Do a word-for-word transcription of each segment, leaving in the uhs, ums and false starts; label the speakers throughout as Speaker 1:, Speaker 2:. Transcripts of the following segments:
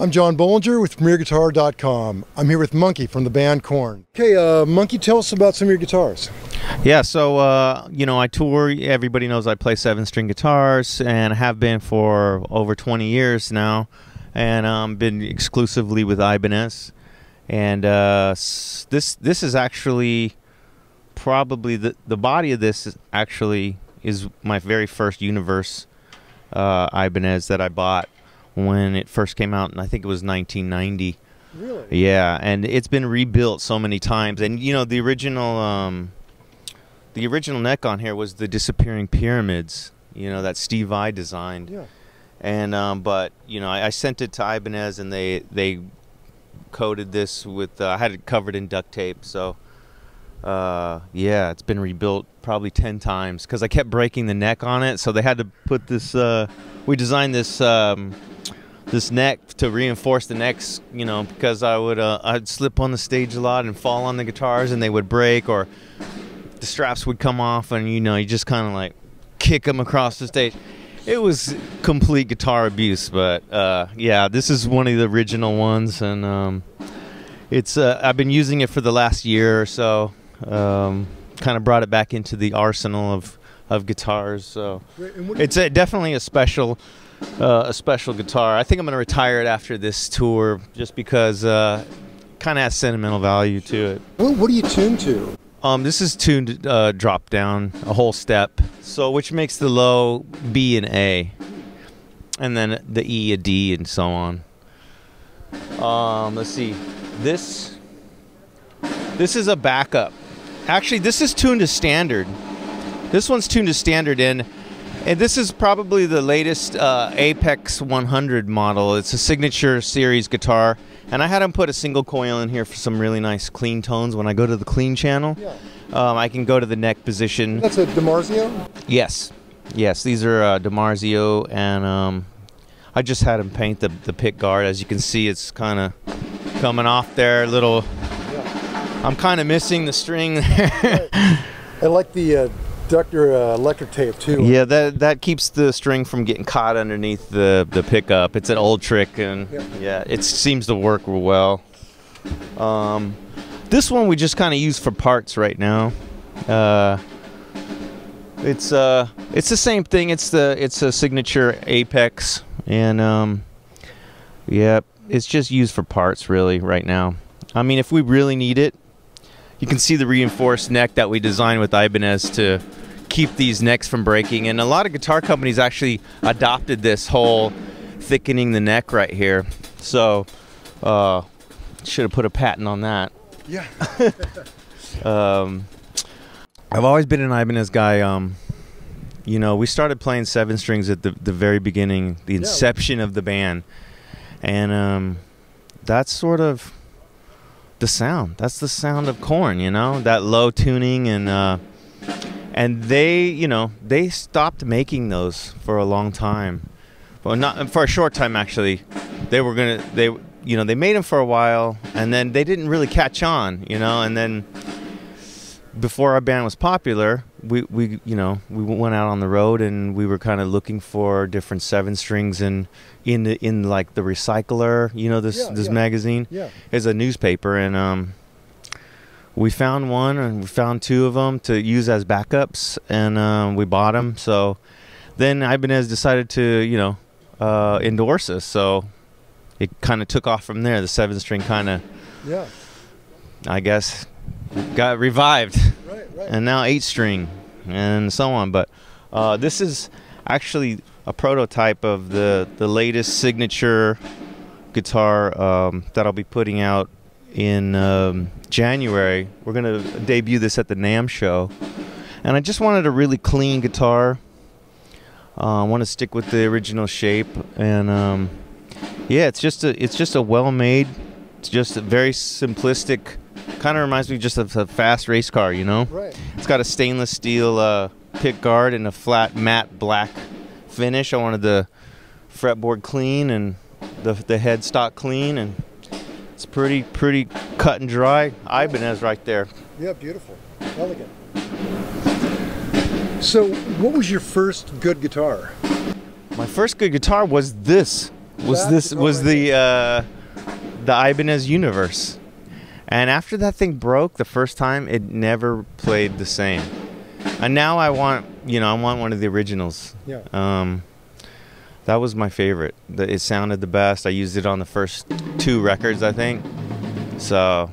Speaker 1: I'm John Bollinger with Premier Guitar dot com. I'm here with Monkey from the band Korn. Okay, uh, Monkey, tell us about some of your guitars.
Speaker 2: Yeah, so, uh, you know, I tour. Everybody knows I play seven-string guitars, and I have been for over twenty years now, and um, been exclusively with Ibanez. And uh, this this is actually probably, the, the body of this is actually is my very first Universe uh, Ibanez that I bought when it first came out, and I think it was nineteen ninety.
Speaker 1: Really?
Speaker 2: Yeah, and it's been rebuilt so many times. And you know, the original, um, the original neck on here was the Disappearing Pyramids. You know, that Steve Vai designed.
Speaker 1: Yeah.
Speaker 2: And um, but you know, I, I sent it to Ibanez, and they they coated this with. Uh, I had it covered in duct tape, so. Uh, yeah, it's been rebuilt probably ten times because I kept breaking the neck on it, so they had to put this. Uh, we designed this um, this neck to reinforce the necks, you know, because I would uh, I'd slip on the stage a lot and fall on the guitars, and they would break, or the straps would come off, and you know, you just kind of like kick them across the stage. It was complete guitar abuse, but uh, yeah, this is one of the original ones, and um, it's uh, I've been using it for the last year or so. Um, kind of brought it back into the arsenal of, of guitars, so it's a, definitely a special uh, a special guitar. I think I'm going to retire it after this tour just because uh, kind of has sentimental value to it.
Speaker 1: Well, what are you tuned to?
Speaker 2: Um, this is tuned uh, drop down a whole step, so which makes the low B and A, and then the E a D, and so on. Um, let's see, this this is a backup. Actually, this is tuned to standard. This one's tuned to standard, and, and this is probably the latest uh, Apex one hundred model. It's a signature series guitar, and I had them put a single coil in here for some really nice clean tones. When I go to the clean channel,
Speaker 1: Yeah.
Speaker 2: um, I can go to the neck position.
Speaker 1: That's a DiMarzio?
Speaker 2: Yes, yes, these are uh, DiMarzio, and um, I just had them paint the, the pick guard. As you can see, it's kind of coming off there a little. I'm kind of missing the string there.
Speaker 1: Right. I like the uh, ductor uh, electric tape too.
Speaker 2: Yeah, that that keeps the string from getting caught underneath the the pickup. It's an old trick, and
Speaker 1: yeah,
Speaker 2: yeah it seems to work real well. Um, this one we just kind of use for parts right now. Uh, it's uh it's the same thing. It's the it's a signature Apex, and um, yeah, it's just used for parts really right now. I mean, if we really need it. You can see the reinforced neck that we designed with Ibanez to keep these necks from breaking. And a lot of guitar companies actually adopted this whole thickening the neck right here. So, uh, should have put a patent on that.
Speaker 1: Yeah.
Speaker 2: um, I've always been an Ibanez guy. Um, you know, we started playing seven strings at the, the very beginning, the inception yeah. of the band. And um, that's sort of... the sound. That's the sound of Korn, you know, that low tuning, and uh, and they, you know, they stopped making those for a long time. Well, not for a short time actually. They were gonna, they, you know, they made them for a while, and then they didn't really catch on, you know, and then before our band was popular, we, we you know, we went out on the road, and we were kind of looking for different seven strings, and in the, in like the Recycler, you know, this
Speaker 1: yeah,
Speaker 2: this
Speaker 1: yeah.
Speaker 2: magazine
Speaker 1: yeah.
Speaker 2: is a newspaper, and um, we found one, and we found two of them to use as backups, and um, we bought them. So then Ibanez decided to, you know, uh, endorse us. So it kind of took off from there. The seven string kind of,
Speaker 1: yeah,
Speaker 2: I guess, got revived,
Speaker 1: right, right.
Speaker 2: and now eight string, and so on. But uh, this is actually a prototype of the the latest signature guitar um, that I'll be putting out in um, January. We're gonna debut this at the NAMM show, and I just wanted a really clean guitar. Uh, I want to stick with the original shape, and um, yeah, it's just a it's just a well-made. It's just a very simplistic. Kind of reminds me just of a fast race car, you know.
Speaker 1: Right.
Speaker 2: It's got a stainless steel uh, pick guard and a flat matte black finish. I wanted the fretboard clean and the the headstock clean, and it's pretty pretty cut and dry. Ibanez right there.
Speaker 1: Yeah, beautiful, elegant. So, what was your first good guitar?
Speaker 2: My first good guitar was this was
Speaker 1: That
Speaker 2: this
Speaker 1: guitar
Speaker 2: was
Speaker 1: right
Speaker 2: the uh, the Ibanez Universe, and after that thing broke the first time, it never played the same. And now I want, you know, I want one of the originals.
Speaker 1: Yeah.
Speaker 2: Um, that was my favorite. The, it sounded the best. I used it on the first two records, I think. So.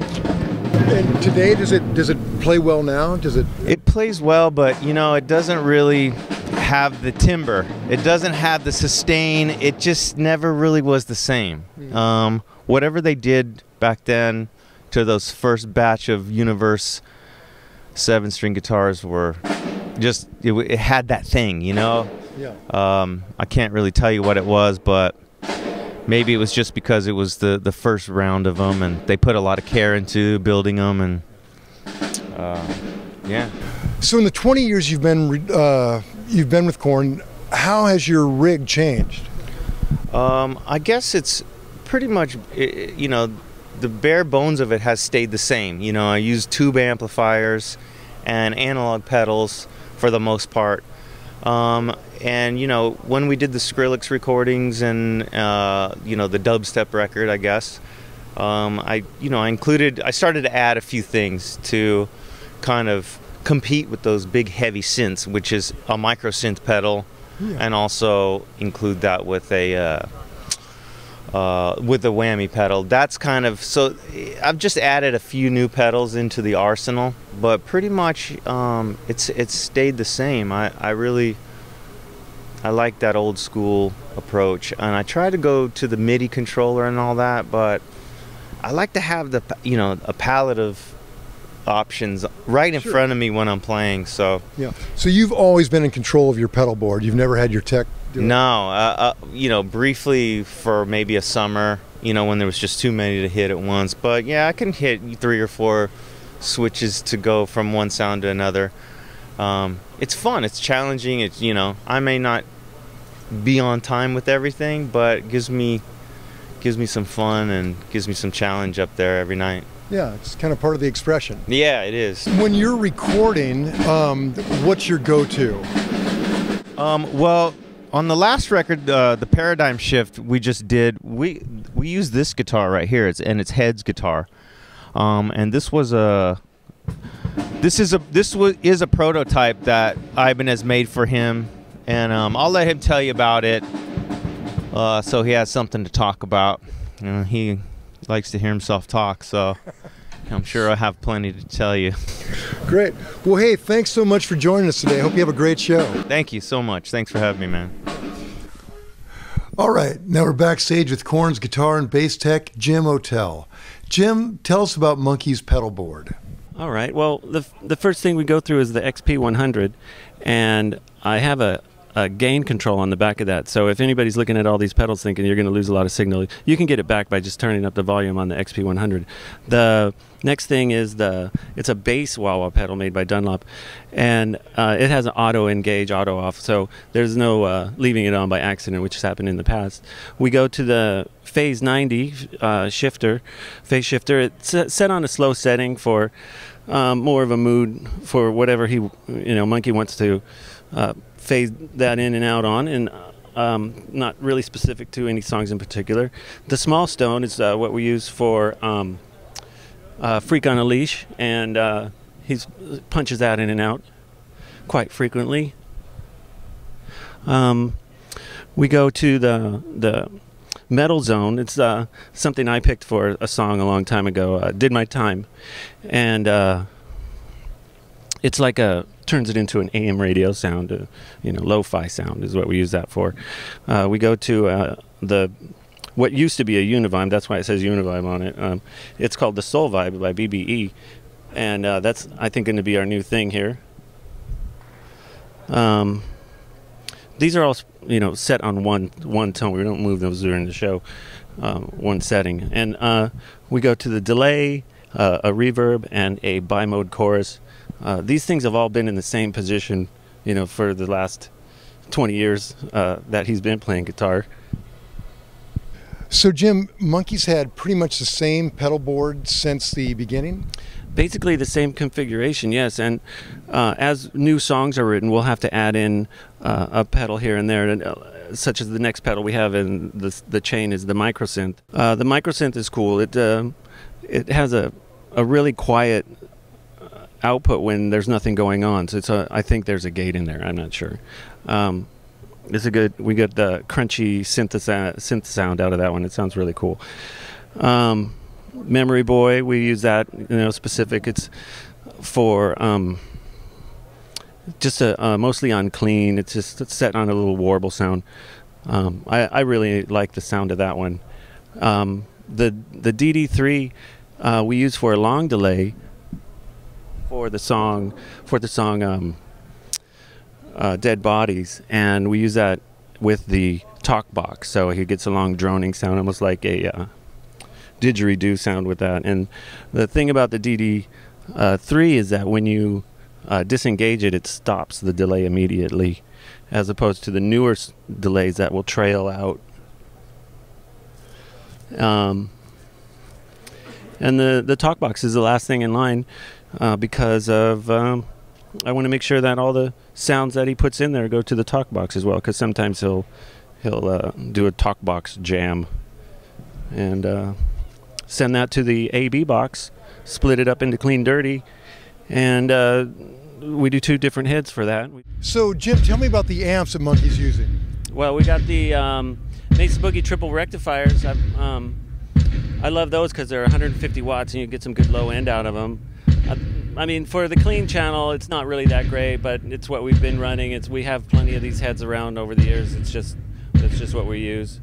Speaker 1: And today, does it does it play well now? Does it?
Speaker 2: It plays well, but you know, it doesn't really have the timbre. It doesn't have the sustain. It just never really was the same. Mm. Um, whatever they did back then to those first batch of Universe seven-string guitars were just, it, it had that thing, you know?
Speaker 1: Yeah.
Speaker 2: Um, I can't really tell you what it was, but maybe it was just because it was the, the first round of them, and they put a lot of care into building them, and uh, yeah.
Speaker 1: So in the twenty years you've been uh, you've been with Korn, how has your rig changed?
Speaker 2: Um, I guess it's pretty much, you know, the bare bones of it has stayed the same. You know, I use tube amplifiers and analog pedals for the most part. Um, and, you know, when we did the Skrillex recordings and, uh, you know, the dubstep record, I guess, um, I, you know, I included, I started to add a few things to kind of compete with those big heavy synths, which is a micro synth pedal, yeah. and also include that with a, uh, Uh, with the whammy pedal. That's kind of, so I've just added a few new pedals into the arsenal, but pretty much um, it's it's stayed the same. I, I really I like that old school approach, and I try to go to the MIDI controller and all that, but I like to have the, you know, a palette of options right in
Speaker 1: Sure.
Speaker 2: front of me when I'm playing. So
Speaker 1: yeah. So you've always been in control of your pedal board. You've never had your tech do it?
Speaker 2: No, uh, uh, you know, briefly for maybe a summer, you know, when there was just too many to hit at once. But yeah, I can hit three or four switches to go from one sound to another. Um, it's fun. It's challenging. It's, you know, I may not be on time with everything, but it gives me gives me some fun and gives me some challenge up there every night.
Speaker 1: Yeah, it's kind of part of the expression.
Speaker 2: Yeah, it is.
Speaker 1: When you're recording, um, what's your go-to?
Speaker 2: Um, well, on the last record, uh, the Paradigm Shift, we just did, we we used this guitar right here, it's, and it's Head's guitar, um, and this was a this is a this was is a prototype that Ibanez made for him, and um, I'll let him tell you about it, uh, so he has something to talk about. You know, he likes to hear himself talk, so I'm sure I'll have plenty to tell you.
Speaker 1: Great. Well, hey, thanks so much for joining us today. I hope you have a great show.
Speaker 2: Thank you so much. Thanks for having me, man.
Speaker 1: All right, now we're backstage with Korn's guitar and bass tech, Jim Otell. Jim, tell us about Monkey's pedal board.
Speaker 3: All right. Well, the the first thing we go through is the X P one hundred, and I have a, a gain control on the back of that. So if anybody's looking at all these pedals thinking you're going to lose a lot of signal, you can get it back by just turning up the volume on the X P one hundred. The next thing is the it's a bass wah-wah pedal made by Dunlop, and uh, it has an auto engage, auto off, so there's no uh, leaving it on by accident, which has happened in the past. We go to the Phase ninety uh, shifter, phase shifter. It's set on a slow setting for um, more of a mood for whatever he, you know, Monkey wants to uh, phase that in and out on, and um, not really specific to any songs in particular. The small stone is uh, what we use for um, uh, Freak on a Leash, and uh, he punches that in and out quite frequently. Um, we go to the the Metal Zone. It's uh, something I picked for a song a long time ago. Uh, Did My Time, and uh, it's like a turns it into an A M radio sound. Uh, you know, lo-fi sound is what we use that for. Uh, we go to uh, the what used to be a Univibe. That's why it says Univibe on it. Um, it's called the Soul Vibe by B B E, and uh, that's I think going to be our new thing here. Um, these are all, you know, set on one one tone. We don't move those during the show. Um, one setting, and uh, we go to the delay, uh, a reverb, and a bi-mode chorus. Uh, these things have all been in the same position, you know, for the last twenty years uh, that he's been playing guitar.
Speaker 1: So, Jim, Monkey's had pretty much the same pedal board since the beginning?
Speaker 3: Basically the same configuration, yes. And uh, as new songs are written, we'll have to add in uh, a pedal here and there. And uh, such as the next pedal we have in the the chain is the microsynth. Uh, the microsynth is cool. It uh, it has a a really quiet output when there's nothing going on. So it's a, I think there's a gate in there. I'm not sure. Um, it's a good. We got the crunchy synth synth sound out of that one. It sounds really cool. Um, Memory Boy, we use that. You know, specific. It's for um, just a uh, mostly on clean. It's just it's set on a little warble sound. Um, I, I really like the sound of that one. Um, the the D D three uh, we use for a long delay for the song for the song um, uh, Dead Bodies, and we use that with the talk box, so he gets a long droning sound, almost like a uh, didgeridoo sound with that. And the thing about the D D uh, three is that when you uh, disengage it, it stops the delay immediately, as opposed to the newer s delays that will trail out. Um, and the the talk box is the last thing in line uh, because of um, I want to make sure that all the sounds that he puts in there go to the talk box as well, because sometimes he'll he'll uh, do a talk box jam and uh, send that to the A B box, split it up into clean dirty, and uh, we do two different heads for that.
Speaker 1: So Jim, tell me about the amps that Monkey's using.
Speaker 3: Well, we got the um, Mesa Boogie triple rectifiers. I've, um, I love those because they're one hundred fifty watts and you get some good low end out of them. I, I mean, for the clean channel, it's not really that great, but it's what we've been running. It's we have plenty of these heads around over the years. It's just it's just what we use.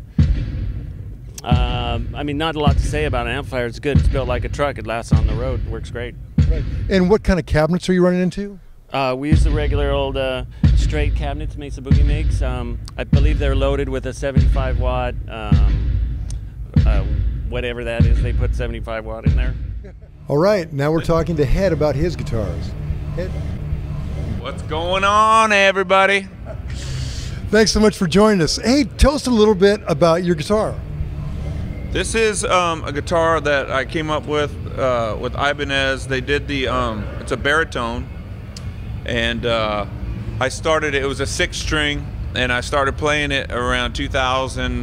Speaker 3: Um, I mean, not a lot to say about an amplifier. It's good. It's built like a truck. It lasts on the road. It works great.
Speaker 1: Right. And what kind of cabinets are you running into?
Speaker 3: Uh, we use the regular old uh, straight cabinets Mesa Boogie makes. Um, I believe they're loaded with a seventy-five watt, um, uh, whatever that is. They put seventy-five watt in there.
Speaker 1: All right, now we're talking to Head about his guitars. Head.
Speaker 4: What's going on, everybody?
Speaker 1: Thanks so much for joining us. Hey, tell us a little bit about your guitar.
Speaker 4: This is um, a guitar that I came up with uh, with Ibanez. They did the, um, it's a baritone, and uh, I started it, it was a six string, and I started playing it around two thousand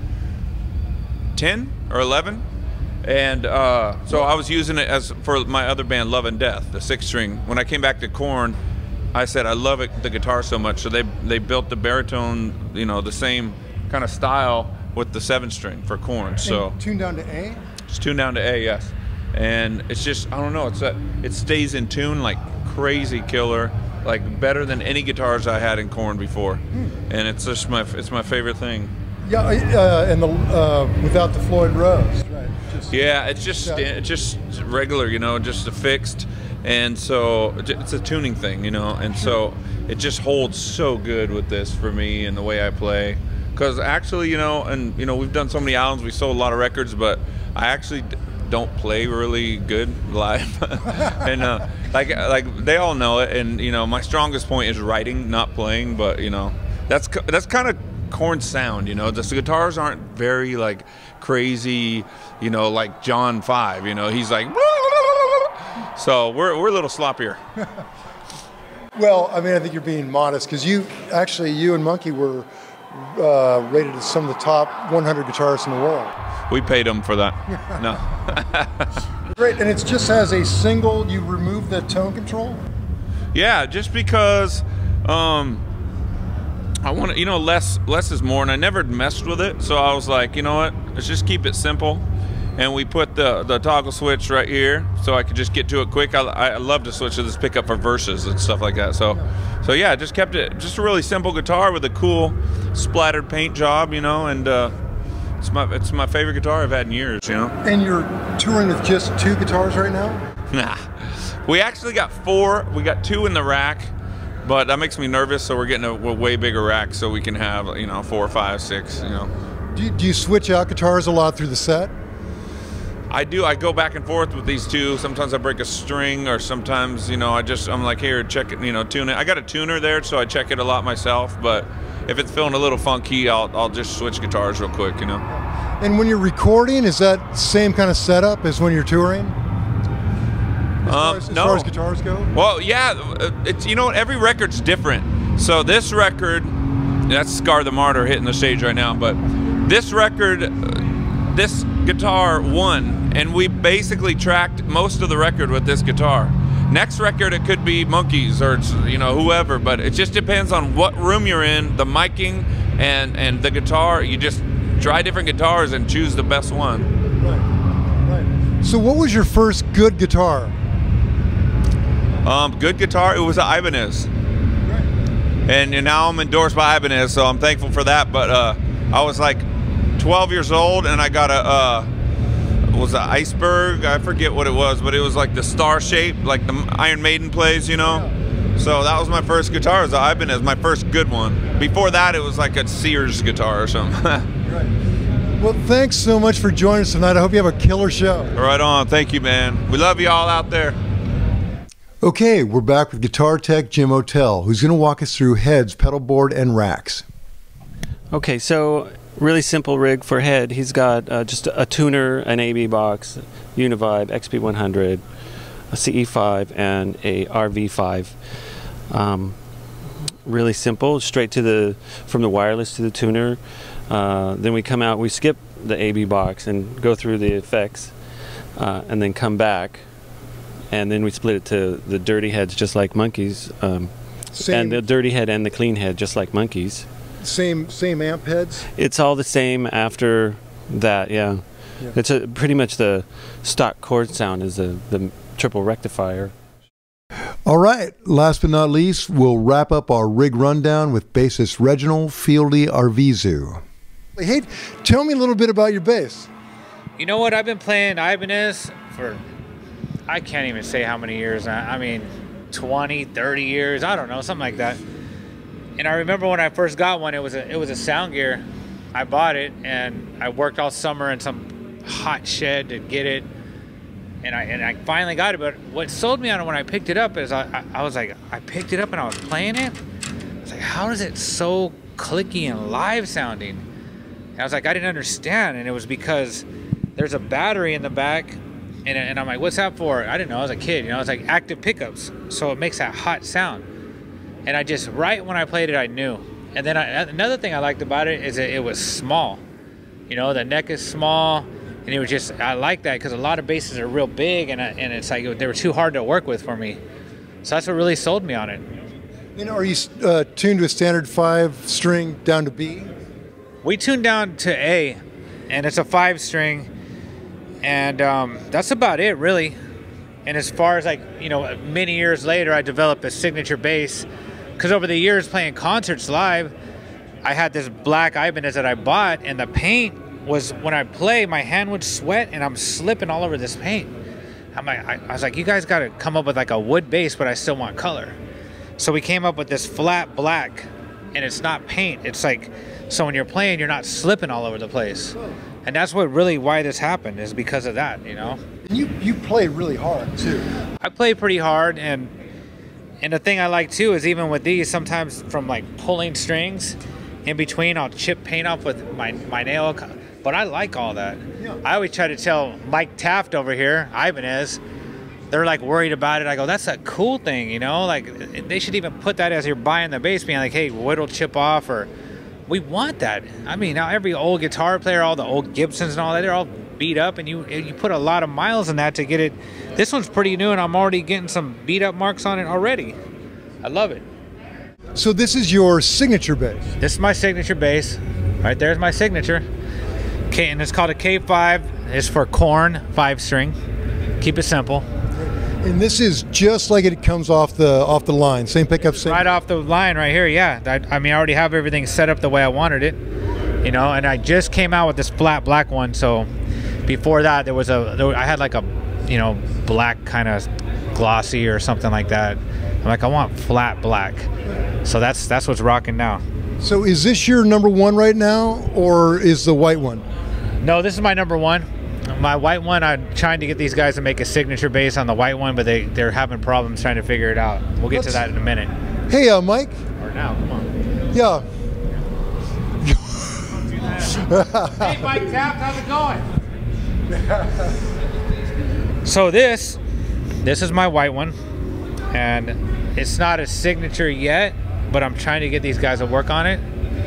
Speaker 4: ten or eleven. And uh, so I was using it as for my other band, Love and Death, the six string. When I came back to Korn, I said I love it, the guitar so much, so they they built the baritone, you know, the same kind of style with the seven string for Korn. So
Speaker 1: and tuned down to A?
Speaker 4: It's tuned down to A, yes. And it's just, I don't know, it's a, it stays in tune like crazy killer, like better than any guitars I had in Korn before. Hmm. And it's just my it's my favorite thing.
Speaker 1: Yeah, uh, and the uh, without the Floyd Rose, right? Just,
Speaker 4: yeah, it's just yeah. it's just regular, you know, just a fixed, and so it's a tuning thing, you know, and so it just holds so good with this for me and the way I play. Because actually, you know, and you know, we've done so many albums, we sold a lot of records, but I actually don't play really good live, and uh, like like they all know it, and you know, my strongest point is writing, not playing, but you know, that's that's kind of Korn sound, you know. Just the guitars aren't very like crazy, you know, like John five, you know. He's like, so we're we're a little sloppier.
Speaker 1: Well, I mean, I think you're being modest because you actually you and Monkey were uh, rated as some of the top one hundred guitarists in the world.
Speaker 4: We paid them for that. No.
Speaker 1: Great, and it's just as a single. You remove the tone control.
Speaker 4: Yeah, just because. Um, I want to, you know, less less is more, and I never messed with it, so I was like, you know what, let's just keep it simple. And we put the the toggle switch right here, so I could just get to it quick. I, I love to switch to this pickup for verses and stuff like that. So, so yeah, just kept it just a really simple guitar with a cool splattered paint job, you know, and uh, it's my it's my favorite guitar I've had in years, you know.
Speaker 1: And you're touring with just two guitars right now?
Speaker 4: Nah, we actually got four. We got two in the rack. But that makes me nervous, so we're getting a, a way bigger rack so we can have, you know, four, five, six, you know.
Speaker 1: Do you, do you switch out guitars a lot through the set?
Speaker 4: I do. I go back and forth with these two. Sometimes I break a string, or sometimes, you know, I just, I'm like, here, check it, you know, tune it. I got a tuner there, so I check it a lot myself. But if it's feeling a little funky, I'll, I'll just switch guitars real quick, you know.
Speaker 1: And when you're recording, is that the same kind of setup as when you're touring? As,
Speaker 4: um,
Speaker 1: far as, as
Speaker 4: no.
Speaker 1: far as guitars go?
Speaker 4: Well, yeah, it's, you know, every record's different. So this record, that's Scar the Martyr hitting the stage right now. But this record, uh, this guitar won, and we basically tracked most of the record with this guitar. Next record, it could be Monkeys or it's, you know, whoever, but it just depends on what room you're in, the miking and and the guitar. You just try different guitars and choose the best one.
Speaker 1: Right, right. So what was your first good guitar?
Speaker 4: Um, good guitar, it was an Ibanez. Right. And, and now I'm endorsed by Ibanez, so I'm thankful for that. But uh, I was like twelve years old, and I got a, uh, was an Iceberg, I forget what it was, but it was like the star shape, like the Iron Maiden plays, you know? Yeah. So that was my first guitar, it was an Ibanez, my first good one. Before that, it was like a Sears guitar or something.
Speaker 1: Right. Well, thanks so much for joining us tonight. I hope you have a killer show.
Speaker 4: Right on, thank you, man. We love you all out there.
Speaker 1: Okay, we're back with guitar tech Jim Otell, who's going to walk us through heads, pedal board, and racks.
Speaker 3: Okay, so really simple rig for head. He's got uh, just a tuner, an A B box, Univibe, X P one hundred, a C E five, and a R V five. Um, really simple, straight to the, from the wireless to the tuner. Uh, then we come out, we skip the A B box and go through the effects, uh, and then come back. And then we split it to the dirty heads, just like Monkeys, um, and the dirty head and the clean head, just like Monkeys.
Speaker 1: Same same amp heads?
Speaker 3: It's all the same after that, yeah. yeah. It's a, pretty much the stock chord sound is the, the triple rectifier.
Speaker 1: All right, last but not least, we'll wrap up our rig rundown with bassist Reginald Fieldy Arvizu. Hey, tell me a little bit about your bass.
Speaker 5: You know what, I've been playing Ibanez for, I can't even say how many years. I mean, twenty, thirty years, I don't know, something like that. And I remember when I first got one, it was a it was a Sound Gear. I bought it and I worked all summer in some hot shed to get it, and I and I finally got it. But what sold me on it when I picked it up is I I, I was like I picked it up and I was playing it. I was like, how is it so clicky and live sounding? And I was like, I didn't understand, and it was because there's a battery in the back, and and I'm like, what's that for? I didn't know. I was a kid, you know. It's like active pickups, so it makes that hot sound. And I just, right when I played it, I knew. And then I, another thing I liked about it is that it was small. You know, the neck is small, and it was just, I like that because a lot of basses are real big, and I, and it's like they were too hard to work with for me. So that's what really sold me on it.
Speaker 1: You know, are you uh, tuned to a standard five string down to B?
Speaker 5: We tuned down to A, and it's a five string, and um, that's about it, really. And as far as like, you know, many years later, I developed a signature bass. Because over the years playing concerts live, I had this black Ibanez that I bought, and the paint was, when I play, my hand would sweat, and I'm slipping all over this paint. I'm like, I, I was like, you guys got to come up with like a wood bass, but I still want color. So we came up with this flat black, and it's not paint. It's like, so when you're playing, you're not slipping all over the place. And that's what really why this happened, is because of that, you know.
Speaker 1: And you you play really hard too.
Speaker 5: I play pretty hard, and and the thing I like too is even with these, sometimes from like pulling strings in between, I'll chip paint off with my my nail. But I like all that. Yeah. I always try to tell Mike Taft over here, Ibanez, they're like worried about it. I go, that's a cool thing, you know. Like they should even put that as you're buying the bass, being like, hey, wood'll chip off, or we want that. I mean, now every old guitar player, all the old Gibsons and all that, they're all beat up, and you you put a lot of miles in that to get it. This one's pretty new, and I'm already getting some beat up marks on it already. I love it.
Speaker 1: So this is your signature bass?
Speaker 5: This is my signature bass. Right there's my signature. Okay, and it's called a K five. It's for Korn five string. Keep it simple.
Speaker 1: And this is just like it comes off the off the line, same pickup, same.
Speaker 5: Right off the line, right here. Yeah, I, I mean, I already have everything set up the way I wanted it, you know. And I just came out with this flat black one. So before that, there was a, there, I had like a, you know, black kind of glossy or something like that. I'm like, I want flat black. So that's that's what's rocking now.
Speaker 1: So is this your number one right now, or is the white one?
Speaker 5: No, this is my number one. My white one, I'm trying to get these guys to make a signature bass on the white one, but they, they're having problems trying to figure it out. We'll get Let's, to that in a minute.
Speaker 1: Hey, uh, Mike.
Speaker 5: Or now, come on.
Speaker 1: Yeah.
Speaker 5: Hey, Mike Taft, how's it going? So this, this is my white one, and it's not a signature yet, but I'm trying to get these guys to work on it.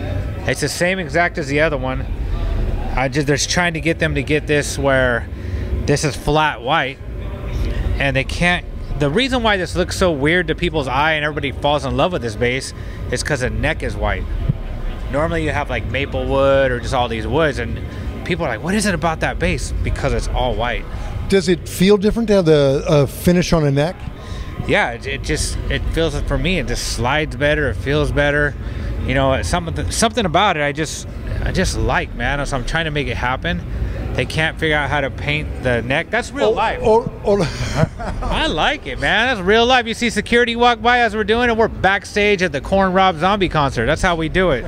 Speaker 5: It's the same exact as the other one. I just they're trying to get them to get this where this is flat white, and they can't. The reason why this looks so weird to people's eye and everybody falls in love with this bass is because the neck is white. Normally you have like maple wood or just all these woods, and people are like, what is it about that bass? Because it's all white.
Speaker 1: Does it feel different to have the uh, finish on the neck?
Speaker 5: Yeah, it, it just, it feels, for me, it just slides better, it feels better. You know, something something about it I just, I just like, man. So I'm trying to make it happen. They can't figure out how to paint the neck. That's real
Speaker 1: Oh,
Speaker 5: life.
Speaker 1: oh, oh.
Speaker 5: I like it, man. That's real life. You see security walk by as we're doing it. We're backstage at the Corn Rob Zombie concert. That's how we do it.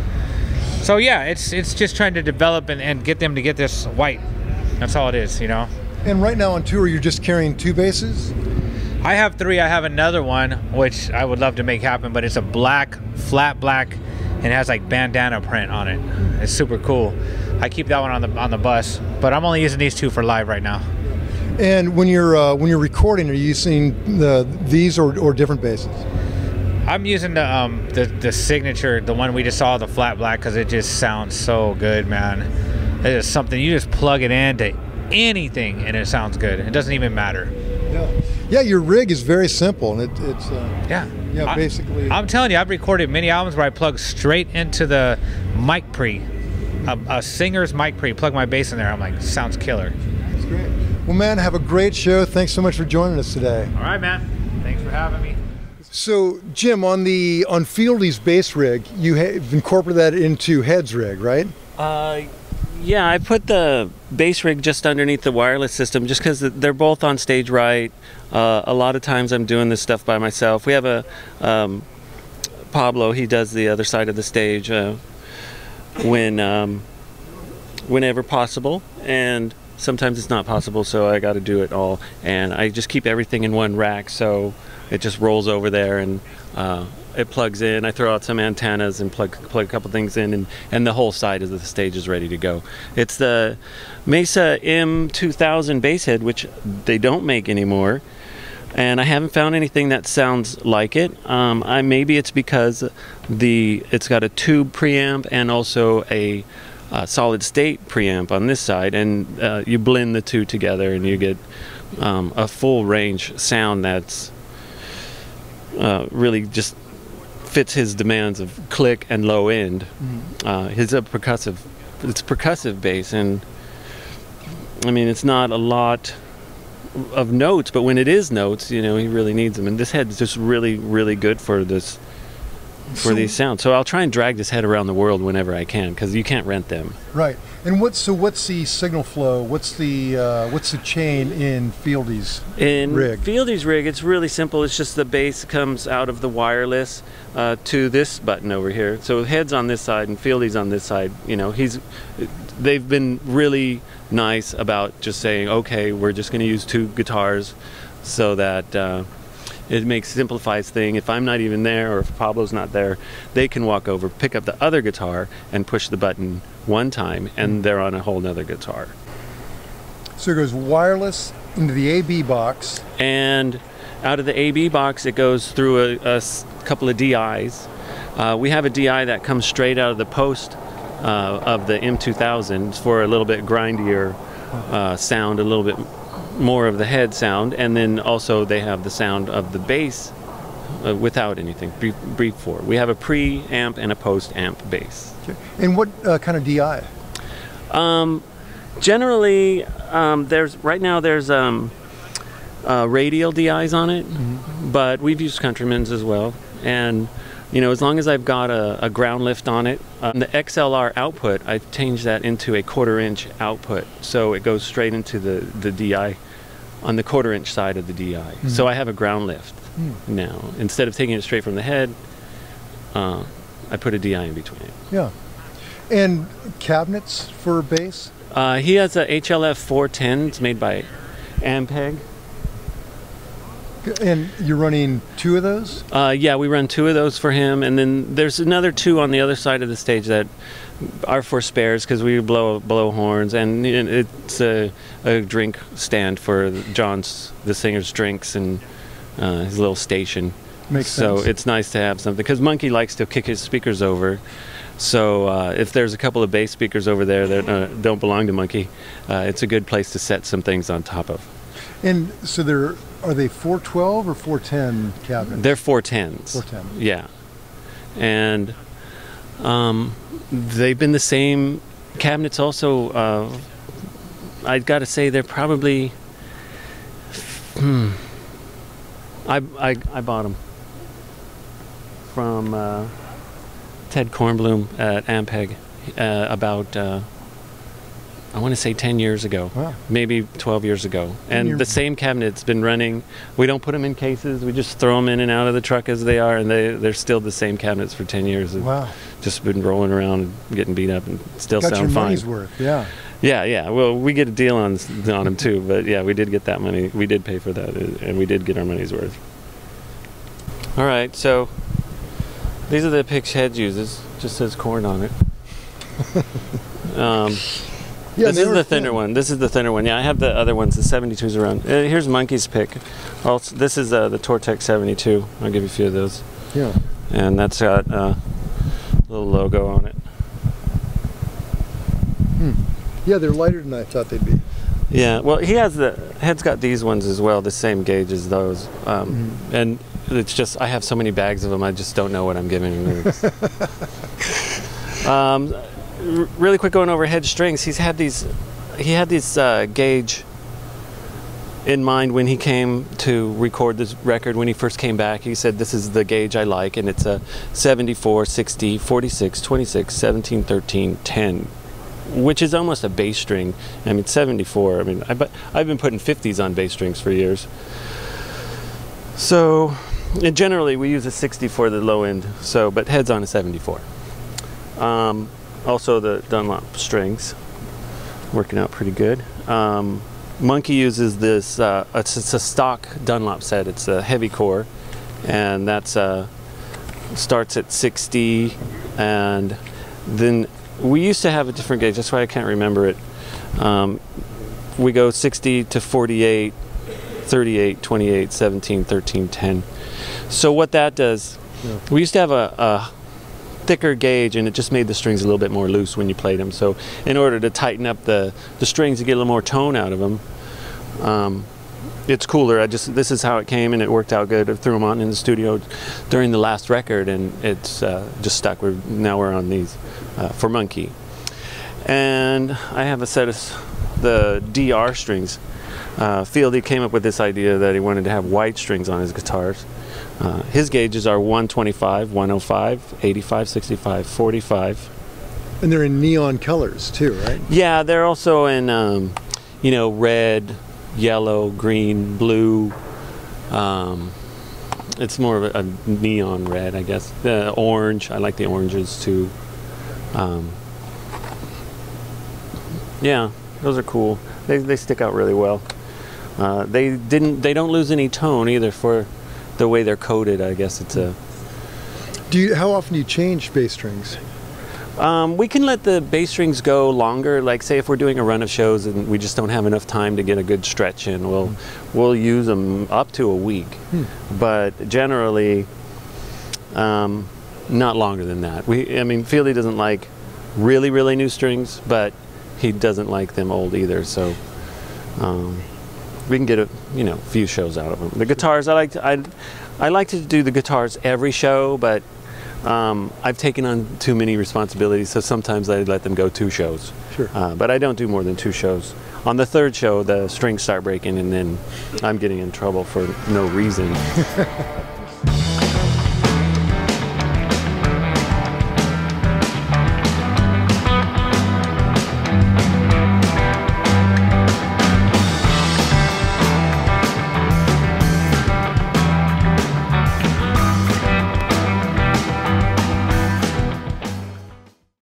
Speaker 5: So yeah, it's it's just trying to develop and, and get them to get this white. That's all it is, you know.
Speaker 1: And right now on tour, you're just carrying two basses?
Speaker 5: I have three. I have another one, which I would love to make happen, but it's a black, flat black, and it has like bandana print on it. It's super cool. I keep that one on the on the bus, but I'm only using these two for live right now.
Speaker 1: And when you're uh, when you're recording, are you using the these or, or different basses?
Speaker 5: I'm using the um the the signature, the one we just saw, the flat black, because it just sounds so good, man. It is something you just plug it into anything and it sounds good. It doesn't even matter.
Speaker 1: Yeah, yeah. Your rig is very simple, and it, it's uh,
Speaker 5: Yeah.
Speaker 1: yeah,
Speaker 5: I,
Speaker 1: basically.
Speaker 5: I'm telling you, I've recorded many albums where I plug straight into the mic pre, a, a singer's mic pre. Plug my bass in there. I'm like, sounds killer.
Speaker 1: That's great. Well, man, have a great show. Thanks so much for joining us today.
Speaker 5: All right, man. Thanks for having me.
Speaker 1: So, Jim, on the on Fieldy's bass rig, you have incorporated that into Head's rig, right?
Speaker 3: Uh, yeah, I put the bass rig just underneath the wireless system just because they're both on stage right. Uh, a lot of times I'm doing this stuff by myself. We have a um, Pablo, he does the other side of the stage uh, when um, whenever possible, and sometimes it's not possible, so I got to do it all. And I just keep everything in one rack, so it just rolls over there and uh, it plugs in. I throw out some antennas and plug plug a couple things in, and, and the whole side of the stage is ready to go. It's the Mesa M two thousand bass head, which they don't make anymore, and I haven't found anything that sounds like it. Um, I maybe it's because the it's got a tube preamp and also a uh, solid state preamp on this side, and uh, you blend the two together and you get um, a full range sound that's uh, really just fits his demands of click and low end. Mm-hmm. uh, his a percussive, it's percussive bass, and I mean it's not a lot of notes, but when it is notes, you know, he really needs them. And this head's just really, really good for this, for
Speaker 1: so,
Speaker 3: these sounds. So I'll try and drag this head around the world whenever I can, because you can't rent them.
Speaker 1: Right. And what's so what's the signal flow? What's the uh, what's the chain in Fieldy's
Speaker 3: in
Speaker 1: rig?
Speaker 3: Fieldy's rig, it's really simple. It's just the bass comes out of the wireless uh, to this button over here. So head's on this side and Fieldy's on this side. You know, he's they've been really nice about just saying, okay, we're just going to use two guitars, so that uh, it makes simplifies thing. If I'm not even there, or if Pablo's not there, they can walk over, pick up the other guitar, and push the button one time, and they're on a whole nother guitar.
Speaker 1: So it goes wireless into the A B box,
Speaker 3: and out of the A B box it goes through a, a s- couple of D Is. Uh, we have a D I that comes straight out of the post uh, of the M two thousand for a little bit grindier uh, sound, a little bit more of the head sound, and then also they have the sound of the bass uh, without anything brief, brief for. We have a pre-amp and a post-amp bass.
Speaker 1: okay. And what uh, kind of D I?
Speaker 3: Um, generally, um, there's right now there's um, uh, radial D Is on it, mm-hmm. but we've used Countryman's as well. And you know, as long as I've got a, a ground lift on it, um, the X L R output, I've changed that into a quarter inch output, so it goes straight into the the D I on the quarter inch side of the D I. Mm-hmm. So I have a ground lift mm. now. Instead of taking it straight from the head, uh, I put a D I in between it.
Speaker 1: Yeah. And cabinets for bass?
Speaker 3: Uh, he has a H L F four ten. It's made by Ampeg.
Speaker 1: And you're running two of those?
Speaker 3: Uh, yeah, we run two of those for him, and then there's another two on the other side of the stage that are for spares because we blow blow horns, and it's a, a drink stand for John's, the singer's drinks, and uh, his little station.
Speaker 1: Makes
Speaker 3: so
Speaker 1: sense.
Speaker 3: it's nice to have something, because Monkey likes to kick his speakers over So uh, if there's a couple of bass speakers over there that uh, don't belong to Monkey, uh, it's a good place to set some things on top of.
Speaker 1: And so they're, are they four twelve or four ten cabinets?
Speaker 3: They're four tens.
Speaker 1: four ten.
Speaker 3: Yeah. And um, they've been the same cabinets also. Uh, I've got to say they're probably, hmm, I, I, I bought them from uh, Ted Kornblum at Ampeg uh, about, uh, I want to say ten years ago,
Speaker 1: Wow.
Speaker 3: maybe twelve years ago. And
Speaker 1: you're-
Speaker 3: the same cabinet's been running. We don't put them in cases. We just throw them in and out of the truck as they are, and they, they're still the same cabinets for ten years. And
Speaker 1: Wow.
Speaker 3: just been rolling around and getting beat up and still
Speaker 1: Got your
Speaker 3: sound fine.
Speaker 1: money's worth, yeah.
Speaker 3: Yeah, yeah. Well, we get a deal on on them too, but yeah, we did get that money. We did pay for that, and we did get our money's worth. All right, so these are the picks Heads uses. Just says corn on it. um,
Speaker 1: Yeah,
Speaker 3: this
Speaker 1: they
Speaker 3: is
Speaker 1: were
Speaker 3: the thinner
Speaker 1: thin.
Speaker 3: one. This is the thinner one. Yeah, I have the other ones, the seventy-twos around. Uh, here's Monkey's pick. Also, this is uh, the Tortec seventy-two. I'll give you a few of those.
Speaker 1: Yeah.
Speaker 3: And that's got uh, a little logo on it.
Speaker 1: Hmm. Yeah, they're lighter than I thought they'd be.
Speaker 3: Yeah, well, he has the Head's got these ones as well, the same gauge as those, um,
Speaker 1: Mm-hmm.
Speaker 3: and it's just I have so many bags of them, I just don't know what I'm giving him. um, r- really quick, going over Head strings. He's had these, he had these uh, gauge in mind when he came to record this record. When he first came back, he said, "This is the gauge I like," and it's a seventy-four, sixty, forty-six, twenty-six, seventeen, thirteen, ten. Which is almost a bass string. I mean, seventy-four. I mean, I, but I've been putting fifties on bass strings for years. So, and generally we use a sixty for the low end. So, but Head's on a seventy-four. Um, also, the Dunlop strings working out pretty good. Um, Monkey uses this. Uh, it's, it's a stock Dunlop set. It's a heavy core, and that's uh, starts at sixty, and then. We used to have a different gauge, that's why I can't remember it. Um, we go sixty to forty-eight, thirty-eight, twenty-eight, seventeen, thirteen, ten. So what that does,
Speaker 1: Yeah.
Speaker 3: we used to have a, a thicker gauge, and it just made the strings a little bit more loose when you played them. So in order to tighten up the, the strings to get a little more tone out of them, um, it's cooler. I just this is how it came, and it worked out good. I threw them on in the studio during the last record, and it's uh, just stuck. We're now we're on these uh, for Monkey, and I have a set of the D R strings. Uh, Fieldy came up with this idea that he wanted to have white strings on his guitars. Uh, his gauges are one twenty-five, one oh five, eighty-five, sixty-five, forty-five.
Speaker 1: And they're in neon colors too, right?
Speaker 3: Yeah, they're also in, um, you know, red, yellow, green, blue. Um, it's more of a, a neon red, I guess. Uh, orange. I like the oranges too. Um, yeah, those are cool. They they stick out really well. Uh, they didn't. They don't lose any tone either for the way they're coated. I guess it's a.
Speaker 1: Do you? How often do you change bass strings?
Speaker 3: Um, we can let the bass strings go longer. Like, say, if we're doing a run of shows and we just don't have enough time to get a good stretch in, we'll we'll use them up to a week.
Speaker 1: Hmm.
Speaker 3: But generally, um, not longer than that. We, I mean, Fieldy doesn't like really, really new strings, but he doesn't like them old either. So um, we can get a you know few shows out of them. The guitars, I like to, I I like to do the guitars every show, but. Um, I've taken on too many responsibilities, so sometimes I let them go two shows.
Speaker 1: Sure.
Speaker 3: Uh, but I don't do more than two shows. On the third show, the strings start breaking, and then I'm getting in trouble for no reason.